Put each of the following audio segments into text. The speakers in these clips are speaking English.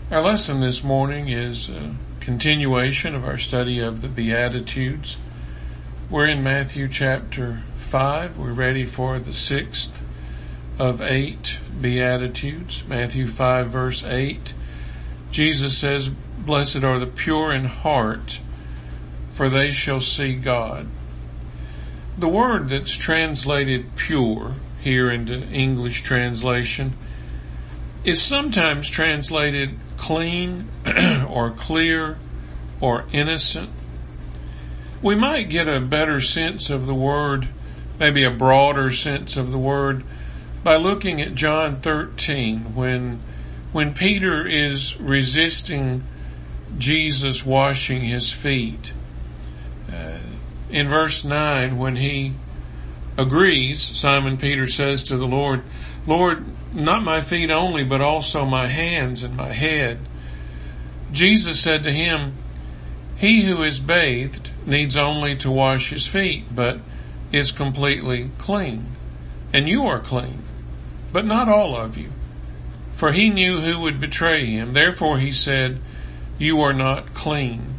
Our lesson this morning is a continuation of our study of the Beatitudes. We're in Matthew chapter 5. We're ready for the 6th of 8 Beatitudes. Matthew 5 verse 8. Jesus says, "Blessed are the pure in heart, for they shall see God." The word that's translated pure here into English translation is sometimes translated clean or clear or innocent. We might get a better sense of the word, maybe a broader sense of the word, by looking at John 13 when Peter is resisting Jesus washing his feet. In verse 9, when he agrees, Simon Peter says to the Lord, "Lord, not my feet only, but also my hands and my head." Jesus said to him, "He who is bathed needs only to wash his feet, but is completely clean. And you are clean, but not all of you." For he knew who would betray him. Therefore he said, "You are not clean."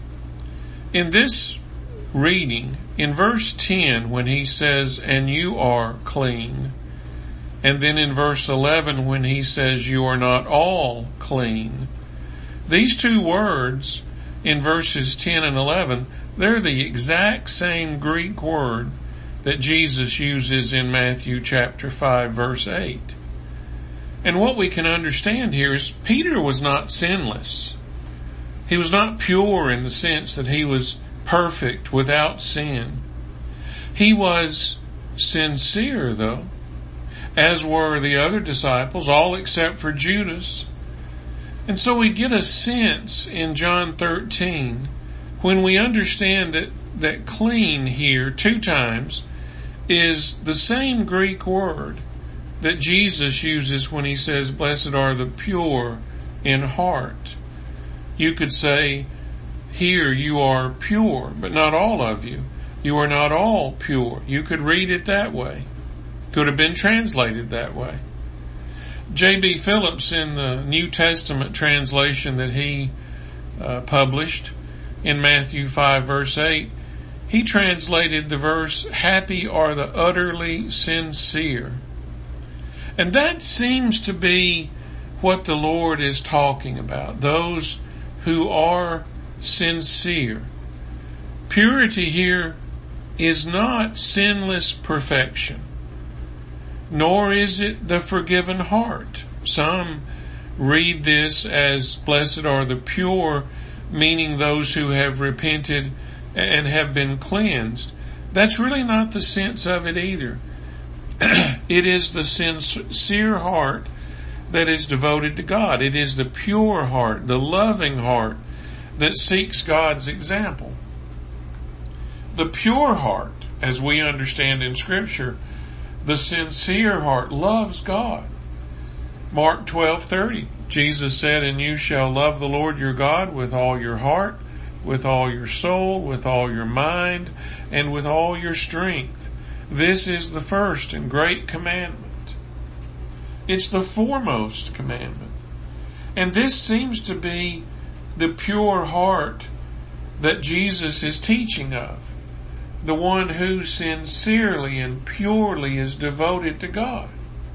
In this reading, in verse 10, when he says, "And you are clean," and then in verse 11 when he says, "You are not all clean," these two words in verses 10 and 11, they're the exact same Greek word that Jesus uses in Matthew chapter 5 verse 8. And what we can understand here is Peter was not sinless. He was not pure in the sense that he was perfect without sin. He was sincere though, as were the other disciples, all except for Judas. And so we get a sense in John 13, when we understand that clean here 2 times is the same Greek word that Jesus uses when he says, "Blessed are the pure in heart." You could say, here you are pure, but not all of you. You are not all pure. You could read it that way. Could have been translated that way. J.B. Phillips, in the New Testament translation that he published in Matthew 5 verse 8, he translated the verse, "Happy are the utterly sincere." And that seems to be what the Lord is talking about, those who are sincere. Purity here is not sinless perfection, nor is it the forgiven heart. Some read this as blessed are the pure, meaning those who have repented and have been cleansed. That's really not the sense of it either. It is the sincere heart that is devoted to God. It is the pure heart, the loving heart that seeks God's example. The pure heart, as we understand in Scripture, the sincere heart loves God. Mark 12:30, Jesus said, "And you shall love the Lord your God with all your heart, with all your soul, with all your mind, and with all your strength. This is the first and great commandment." It's the foremost commandment. And this seems to be the pure heart that Jesus is teaching of. The one who sincerely and purely is devoted to God.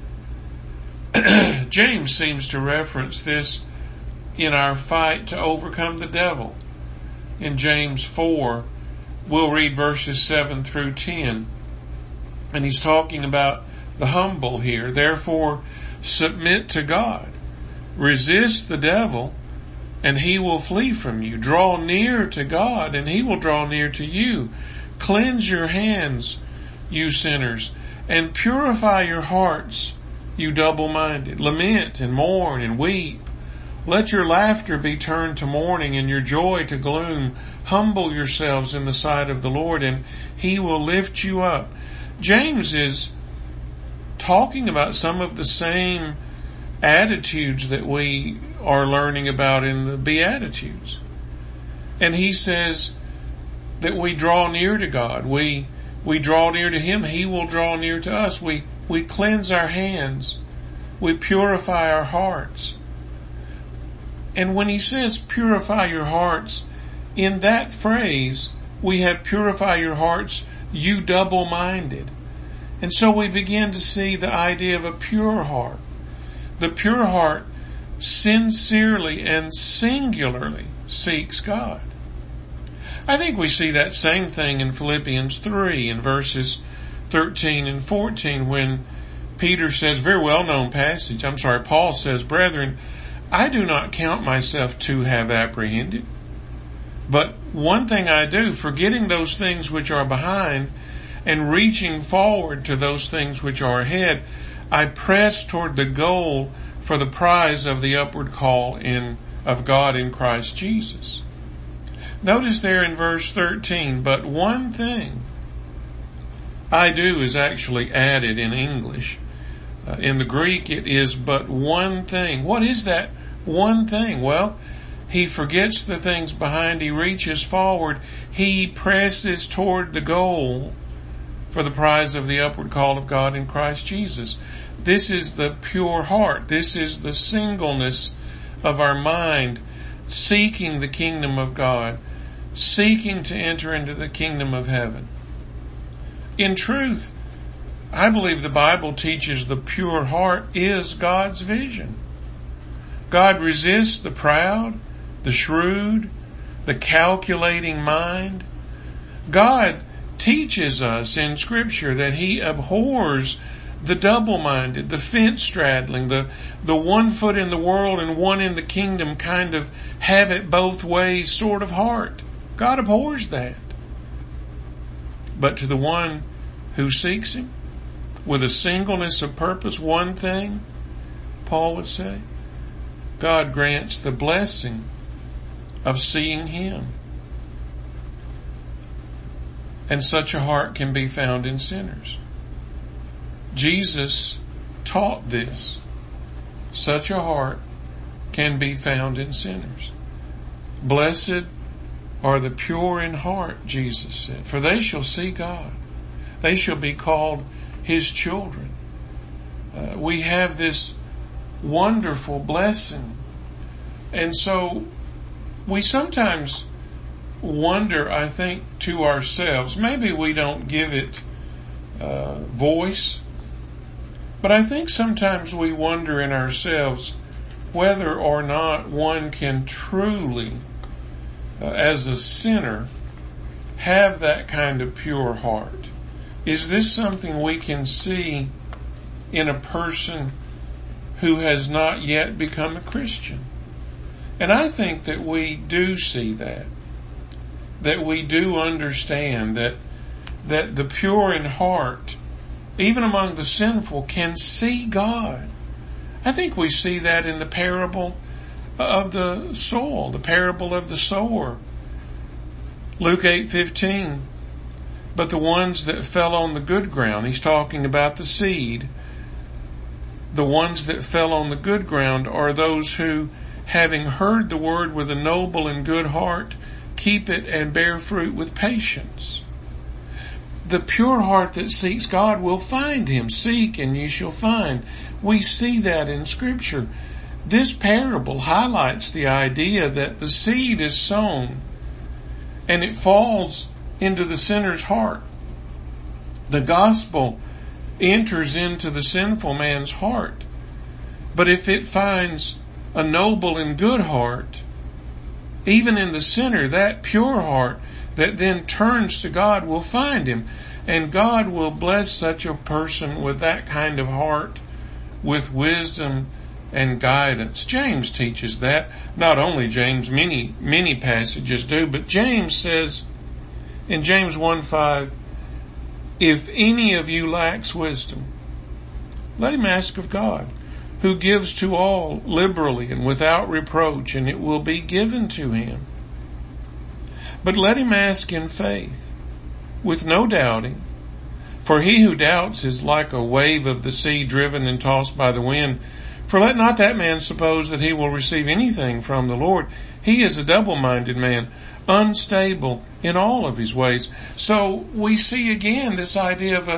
James seems to reference this in our fight to overcome the devil. In James 4, we'll read verses 7 through 10. And he's talking about the humble here. "Therefore, submit to God. Resist the devil, and he will flee from you. Draw near to God, and he will draw near to you. Cleanse your hands, you sinners, and purify your hearts, you double-minded. Lament and mourn and weep. Let your laughter be turned to mourning and your joy to gloom. Humble yourselves in the sight of the Lord, and he will lift you up." James is talking about some of the same attitudes that we are learning about in the Beatitudes. And he says that we draw near to God. We draw near to him. He will draw near to us. We cleanse our hands. We purify our hearts. And when he says purify your hearts, in that phrase, we have purify your hearts, you double-minded. And so we begin to see the idea of a pure heart. The pure heart sincerely and singularly seeks God. I think we see that same thing in Philippians 3 in verses 13 and 14 when Peter says, very well-known passage, Paul says, brethren, I do not count myself to have apprehended, but one thing I do, forgetting those things which are behind and reaching forward to those things which are ahead, I press toward the goal for the prize of the upward call of God in Christ Jesus. Notice there in verse 13, but one thing I do is actually added in English. In the Greek it is but one thing. What is that one thing? Well, he forgets the things behind, he reaches forward, he presses toward the goal for the prize of the upward call of God in Christ Jesus. This is the pure heart. This is the singleness of our mind, seeking the kingdom of God, seeking to enter into the kingdom of heaven. In truth, I believe the Bible teaches the pure heart is God's vision. God resists the proud, the shrewd, the calculating mind. God teaches us in Scripture that He abhors the double-minded, the fence-straddling, the 1 foot in the world and 1 in the kingdom kind of have it both ways sort of heart. God abhors that. But to the one who seeks Him with a singleness of purpose, one thing, Paul would say, God grants the blessing of seeing Him. And such a heart can be found in sinners. Jesus taught this. Such a heart can be found in sinners. Blessed are the pure in heart, Jesus said, for they shall see God. They shall be called His children. We have this wonderful blessing. And so we sometimes wonder, I think, to ourselves, maybe we don't give it voice, but I think sometimes we wonder in ourselves whether or not one can truly, as a sinner, have that kind of pure heart. Is this something we can see in a person who has not yet become a Christian? And I think that we do see that we do understand that the pure in heart, even among the sinful, can see God. I think we see that in the parable of the soil, the parable of the sower. Luke 8:15. But the ones that fell on the good ground, he's talking about the seed. The ones that fell on the good ground are those who, having heard the word with a noble and good heart, keep it and bear fruit with patience. The pure heart that seeks God will find Him. Seek and you shall find. We see that in Scripture. This parable highlights the idea that the seed is sown and it falls into the sinner's heart. The gospel enters into the sinful man's heart. But if it finds a noble and good heart, even in the sinner, that pure heart that then turns to God will find Him. And God will bless such a person with that kind of heart, with wisdom and guidance. James teaches that. Not only James, many passages do, but James says in James 1:5, if any of you lacks wisdom, let him ask of God, who gives to all liberally and without reproach, and it will be given to him. But let him ask in faith, with no doubting, for he who doubts is like a wave of the sea driven and tossed by the wind. For let not that man suppose that he will receive anything from the Lord. He is a double-minded man, unstable in all of his ways. So we see again this idea of a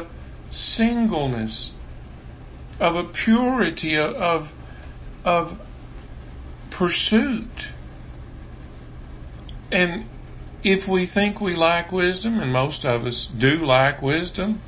singleness, of a purity, of pursuit. And if we think we lack wisdom, and most of us do lack wisdom,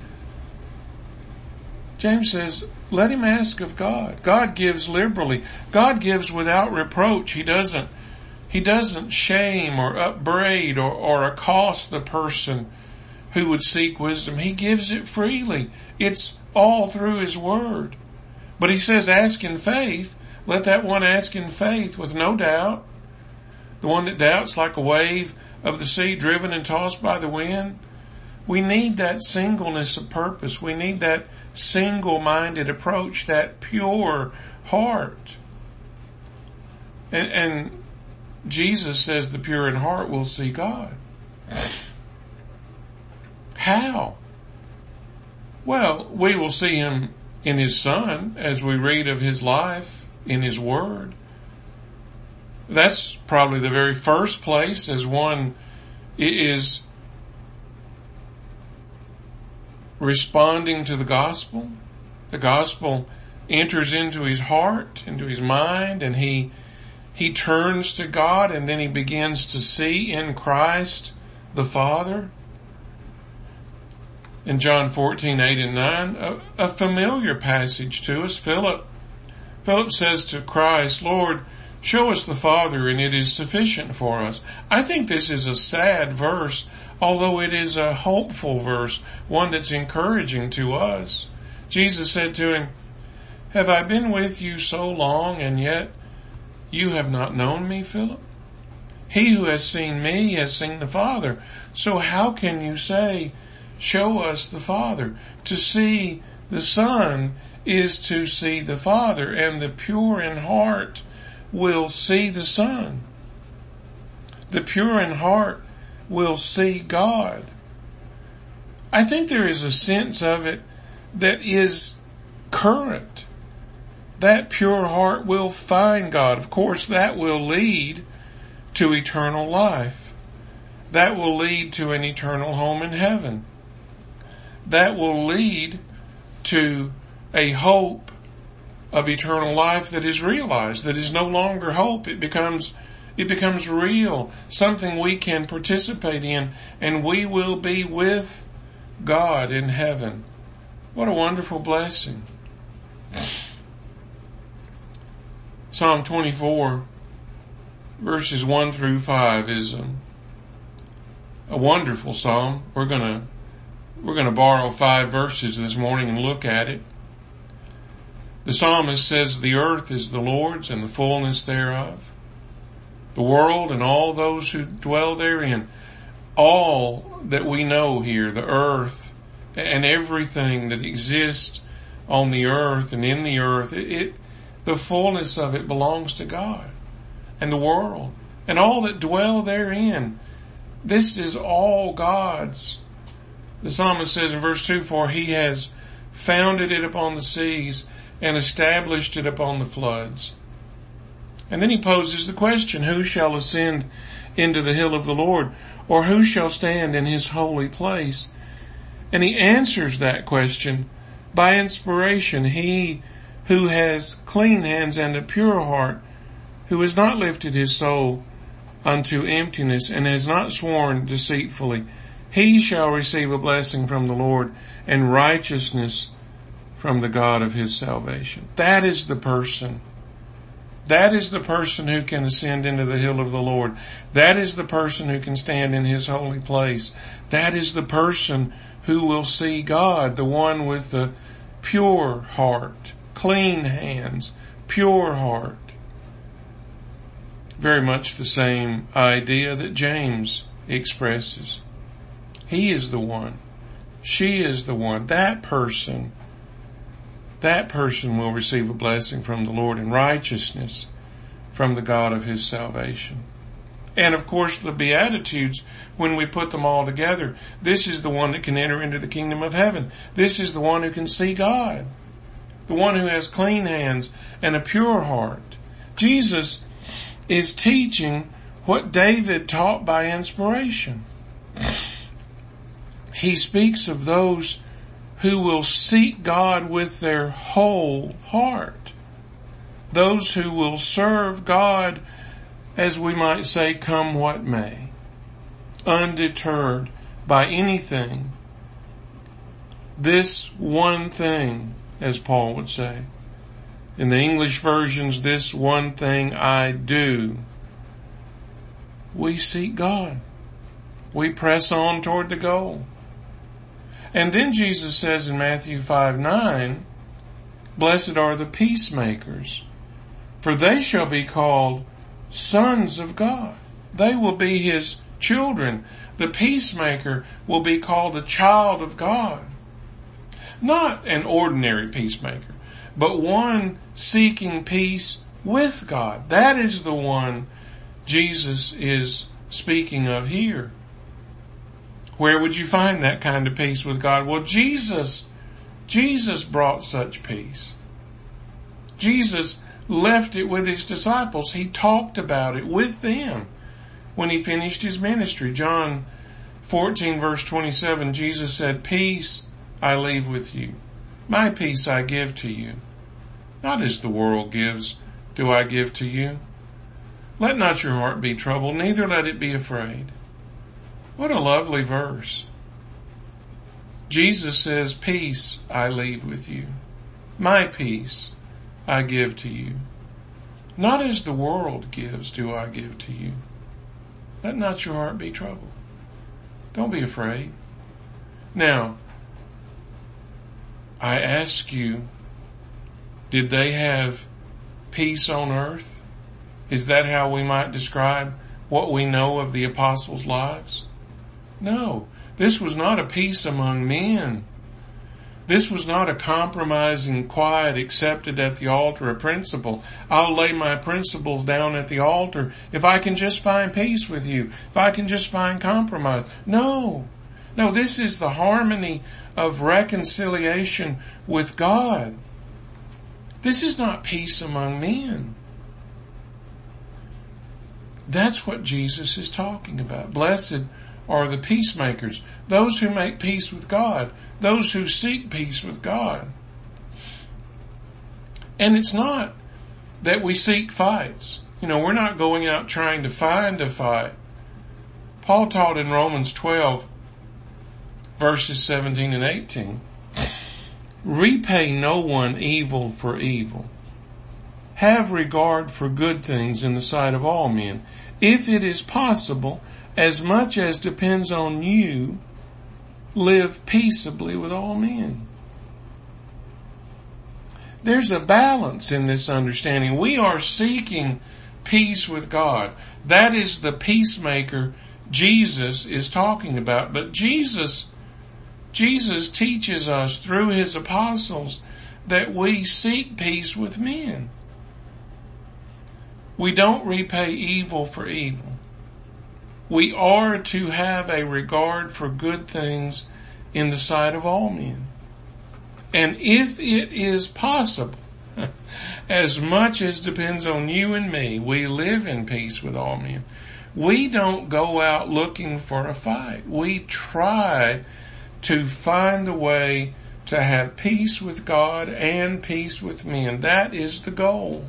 James says, let him ask of God. God gives liberally. God gives without reproach. He doesn't shame or upbraid or accost the person who would seek wisdom. He gives it freely. It's all through His Word. But He says, ask in faith. Let that one ask in faith with no doubt. The one that doubts like a wave of the sea driven and tossed by the wind. We need that singleness of purpose. We need that single-minded approach, that pure heart. And Jesus says the pure in heart will see God. How? Well, we will see Him in His Son as we read of His life in His Word. That's probably the very first place as one is responding to the gospel. The gospel enters into his heart, into his mind, and he turns to God, and then he begins to see in Christ the Father. In John 14:8 and 9, a familiar passage to us. Philip says to Christ, Lord, show us the Father, and it is sufficient for us. I think this is a sad verse, although it is a hopeful verse, one that's encouraging to us. Jesus said to him, have I been with you so long, and yet you have not known me, Philip? He who has seen me has seen the Father. So how can you say, show us the Father? To see the Son is to see the Father, and the pure in heart will see the Son. The pure in heart will see God. I think there is a sense of it that is current. That pure heart will find God. Of course, that will lead to eternal life. That will lead to an eternal home in heaven. That will lead to a hope of eternal life that is realized, that is no longer hope. It becomes real, something we can participate in, and we will be with God in heaven. What a wonderful blessing. Psalm 24, verses 1 through 5 is a wonderful psalm. We're going to borrow 5 verses this morning and look at it. The psalmist says, the earth is the Lord's and the fullness thereof, the world and all those who dwell therein. All that we know here, the earth and everything that exists on the earth and in the earth, the fullness of it belongs to God. And the world and all that dwell therein, this is all God's. The psalmist says in verse 2, for He has founded it upon the seas and established it upon the floods. And then he poses the question, who shall ascend into the hill of the Lord, or who shall stand in His holy place? And he answers that question by inspiration. He who has clean hands and a pure heart, who has not lifted his soul unto emptiness and has not sworn deceitfully, he shall receive a blessing from the Lord and righteousness from the God of his salvation. That is the person. That is the person who can ascend into the hill of the Lord. That is the person who can stand in His holy place. That is the person who will see God, the one with the pure heart, clean hands, pure heart. Very much the same idea that James expresses. He is the one. She is the one. That person will receive a blessing from the Lord and righteousness from the God of His salvation. And of course the Beatitudes, when we put them all together, this is the one that can enter into the kingdom of heaven. This is the one who can see God. The one who has clean hands and a pure heart. Jesus is teaching what David taught by inspiration. He speaks of those who will seek God with their whole heart. those who will serve God, as we might say, come what may, undeterred by anything. This one thing, as Paul would say. In the English versions, this one thing I do. We seek God. We press on toward the goal. And then Jesus says in Matthew 5:9, blessed are the peacemakers, for they shall be called sons of God. They will be His children. The peacemaker will be called a child of God. Not an ordinary peacemaker, but one seeking peace with God. That is the one Jesus is speaking of here. Where would you find that kind of peace with God? Well, Jesus brought such peace. Jesus left it with His disciples. He talked about it with them when He finished His ministry. John 14 verse 27, Jesus said, peace I leave with you. My peace I give to you. Not as the world gives, do I give to you. Let not your heart be troubled, neither let it be afraid. What a lovely verse. Jesus says, peace I leave with you. My peace I give to you. Not as the world gives, do I give to you. Let not your heart be troubled. Don't be afraid. Now, I ask you, did they have peace on earth? Is that how we might describe what we know of the apostles' lives? No, this was not a peace among men. This was not a compromising, quiet, accepted at the altar, a principle. I'll lay my principles down at the altar if I can just find peace with you, if I can just find compromise. No, this is the harmony of reconciliation with God. This is not peace among men. That's what Jesus is talking about. Blessed are the peacemakers, those who make peace with God, those who seek peace with God. And it's not that we seek fights. We're not going out trying to find a fight. Paul taught in Romans 12, verses 17 and 18, repay no one evil for evil. Have regard for good things in the sight of all men. If it is possible, as much as depends on you, live peaceably with all men. There's a balance in this understanding. We are seeking peace with God. That is the peacemaker Jesus is talking about. But Jesus teaches us through His apostles that we seek peace with men. We don't repay evil for evil. We are to have a regard for good things in the sight of all men. And if it is possible, as much as depends on you and me, we live in peace with all men. We don't go out looking for a fight. We try to find the way to have peace with God and peace with men. That is the goal.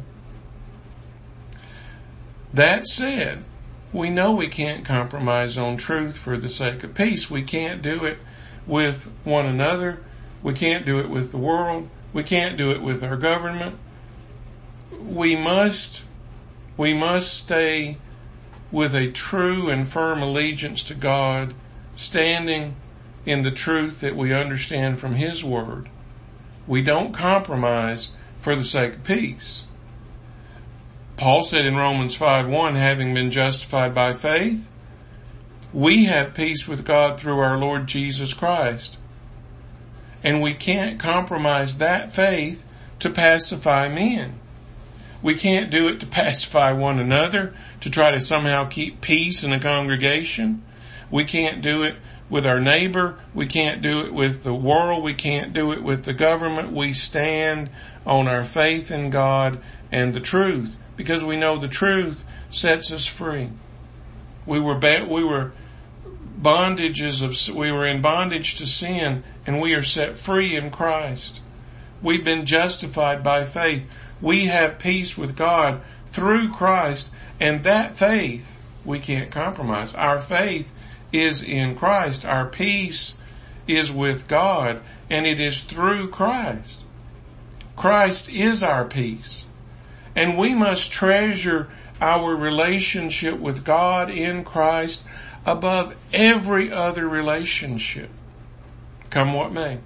That said, we know we can't compromise on truth for the sake of peace. We can't do it with one another. We can't do it with the world. We can't do it with our government. We must stay with a true and firm allegiance to God, standing in the truth that we understand from His Word. We don't compromise for the sake of peace. Paul said in Romans 5:1, having been justified by faith, we have peace with God through our Lord Jesus Christ. And we can't compromise that faith to pacify men. We can't do it to pacify one another, to try to somehow keep peace in a congregation. We can't do it with our neighbor. We can't do it with the world. We can't do it with the government. We stand on our faith in God and the truth, because we know the truth sets us free. We were in bondage to sin, and we are set free in Christ. We've been justified by faith. We have peace with God through Christ, and that faith we can't compromise. Our faith is in Christ. Our peace is with God, and it is through Christ. Christ is our peace. And we must treasure our relationship with God in Christ above every other relationship, come what may.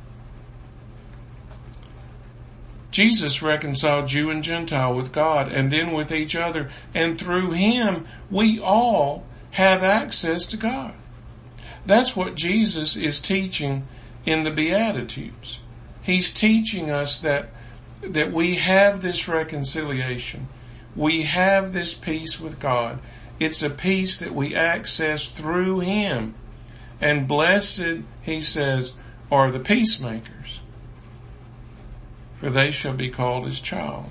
Jesus reconciled Jew and Gentile with God and then with each other, and through Him we all have access to God. That's what Jesus is teaching in the Beatitudes. He's teaching us that we have this reconciliation. We have this peace with God. It's a peace that we access through Him. And blessed, He says, are the peacemakers, for they shall be called His child.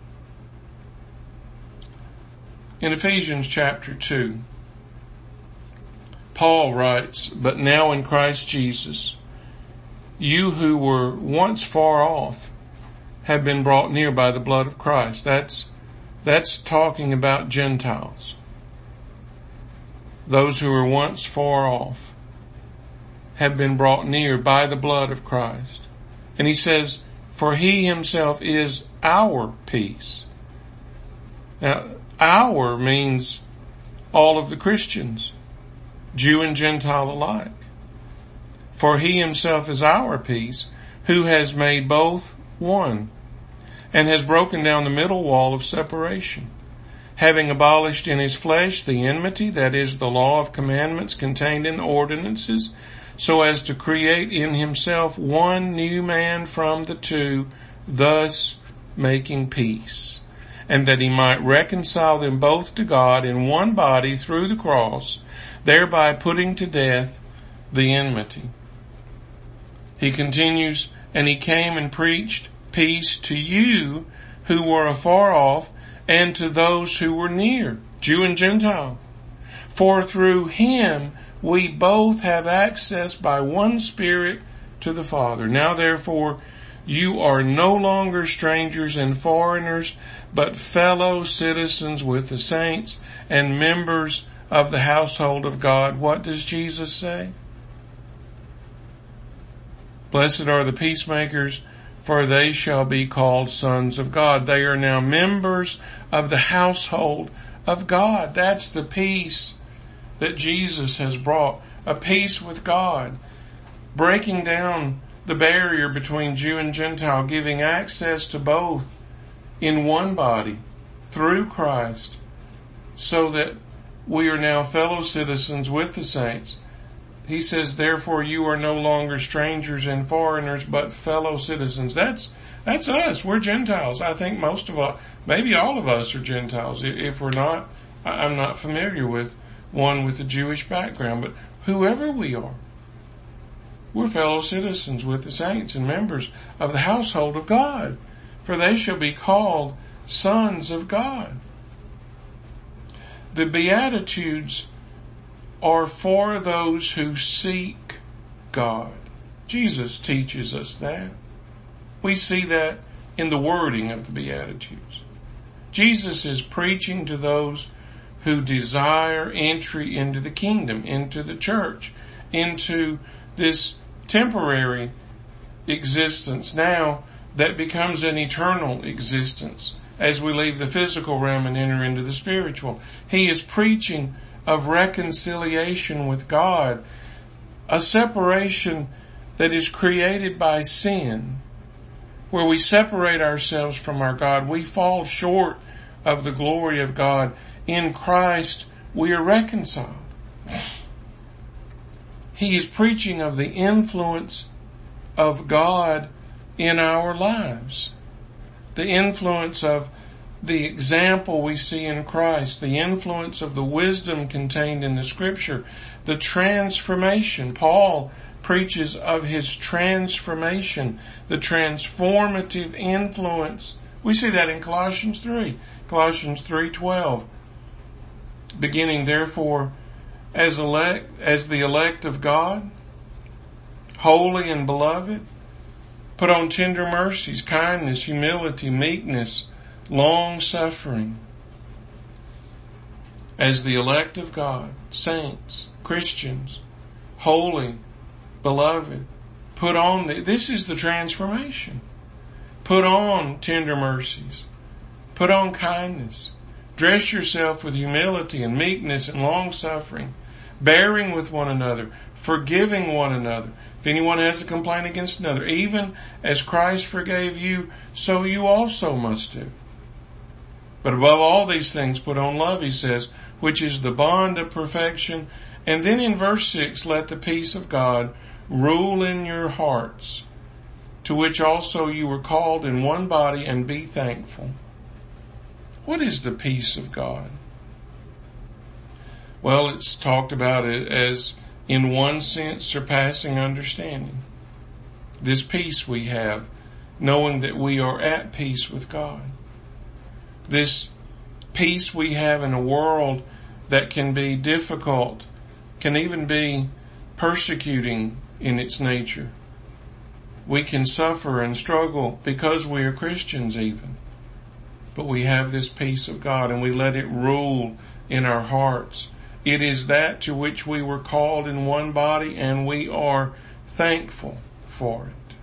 In Ephesians chapter 2, Paul writes, "But now in Christ Jesus, you who were once far off have been brought near by the blood of Christ." That's talking about Gentiles. Those who were once far off have been brought near by the blood of Christ. And he says, for He Himself is our peace. Now, our means all of the Christians, Jew and Gentile alike. For He Himself is our peace, who has made both one, and has broken down the middle wall of separation, having abolished in His flesh the enmity, that is, the law of commandments contained in the ordinances, so as to create in Himself one new man from the two, thus making peace, and that He might reconcile them both to God in one body through the cross, thereby putting to death the enmity. He continues, and He came and preached peace to you who were afar off, and to those who were near, Jew and Gentile. For through Him we both have access by one Spirit to the Father. Now therefore you are no longer strangers and foreigners, but fellow citizens with the saints and members of the household of God. What does Jesus say? Blessed are the peacemakers, for they shall be called sons of God. They are now members of the household of God. That's the peace that Jesus has brought. A peace with God, breaking down the barrier between Jew and Gentile, giving access to both in one body through Christ, so that we are now fellow citizens with the saints. He says, therefore you are no longer strangers and foreigners, but fellow citizens. That's us. We're Gentiles. I think most of us, maybe all of us are Gentiles. If we're not, I'm not familiar with one with a Jewish background, but whoever we are, we're fellow citizens with the saints and members of the household of God, for they shall be called sons of God. The Beatitudes are for those who seek God. Jesus teaches us that. We see that in the wording of the Beatitudes. Jesus is preaching to those who desire entry into the kingdom, into the church, into this temporary existence now that becomes an eternal existence as we leave the physical realm and enter into the spiritual. He is preaching of reconciliation with God, a separation that is created by sin, where we separate ourselves from our God. We fall short of the glory of God. In Christ, we are reconciled. He is preaching of the influence of God in our lives, the influence of the example we see in Christ, the influence of the wisdom contained in the Scripture, the transformation. Paul preaches of his transformation, the transformative influence. We see that in Colossians 3, Colossians 3:12. Beginning, therefore, as the elect of God, holy and beloved, put on tender mercies, kindness, humility, meekness, long-suffering. As the elect of God, saints, Christians, holy, beloved, put on, this is the transformation. Put on tender mercies. Put on kindness. Dress yourself with humility and meekness and long-suffering, bearing with one another, forgiving one another. If anyone has a complaint against another, even as Christ forgave you, so you also must do. But above all these things, put on love, he says, which is the bond of perfection. And then in verse 6, let the peace of God rule in your hearts, to which also you were called in one body, and be thankful. What is the peace of God? Well, it's talked about it as, in one sense, surpassing understanding. This peace we have, knowing that we are at peace with God. This peace we have in a world that can be difficult, can even be persecuting in its nature. We can suffer and struggle because we are Christians even. But we have this peace of God, and we let it rule in our hearts. It is that to which we were called in one body, and we are thankful for it.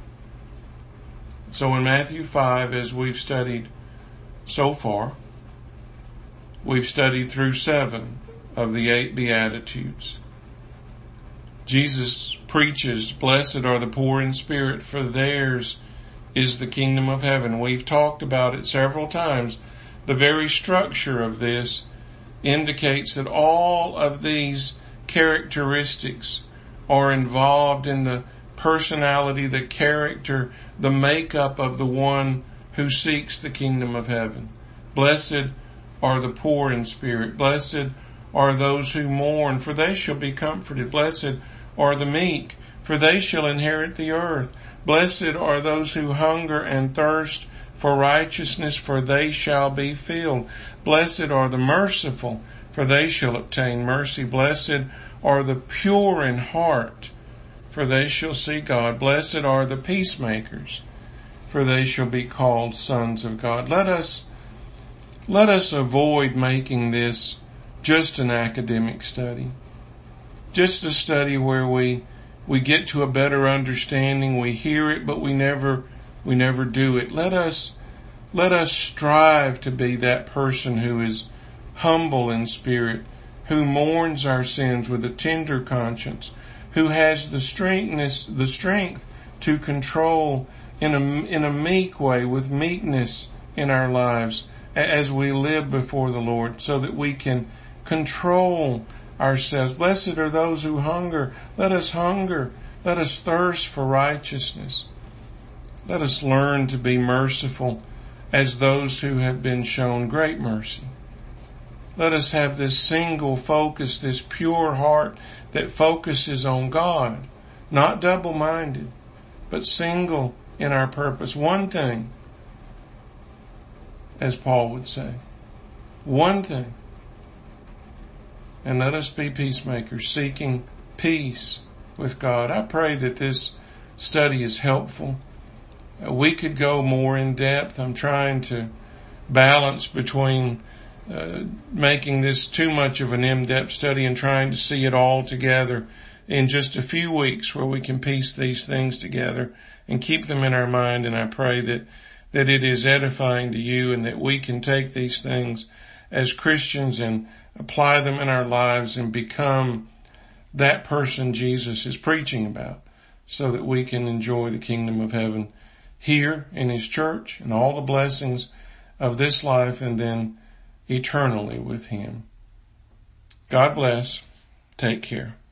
So in Matthew 5, as we've studied so far, we've studied through 7 of the 8 Beatitudes. Jesus preaches, blessed are the poor in spirit, for theirs is the kingdom of heaven. We've talked about it several times. The very structure of this indicates that all of these characteristics are involved in the personality, the character, the makeup of the one who seeks the kingdom of heaven. Blessed are the poor in spirit. Blessed are those who mourn, for they shall be comforted. Blessed are the meek, for they shall inherit the earth. Blessed are those who hunger and thirst for righteousness, for they shall be filled. Blessed are the merciful, for they shall obtain mercy. Blessed are the pure in heart, for they shall see God. Blessed are the peacemakers, for they shall be called sons of God. Let us avoid making this just an academic study, just a study where we get to a better understanding. We hear it, but we never do it. Let us strive to be that person who is humble in spirit, who mourns our sins with a tender conscience, who has the strength to control in a meek way, with meekness in our lives as we live before the Lord, so that we can control ourselves. Blessed are those who hunger. Let us hunger. Let us thirst for righteousness. Let us learn to be merciful as those who have been shown great mercy. Let us have this single focus, this pure heart that focuses on God, not double-minded, but single in our purpose. One thing, as Paul would say, one thing. And let us be peacemakers, seeking peace with God. I pray that this study is helpful. We could go more in depth. I'm trying to balance between making this too much of an in-depth study and trying to see it all together in just a few weeks, where we can piece these things together and keep them in our mind. And I pray that it is edifying to you, and that we can take these things as Christians and apply them in our lives and become that person Jesus is preaching about, so that we can enjoy the kingdom of heaven here in his church and all the blessings of this life, and then eternally with him. God bless. Take care.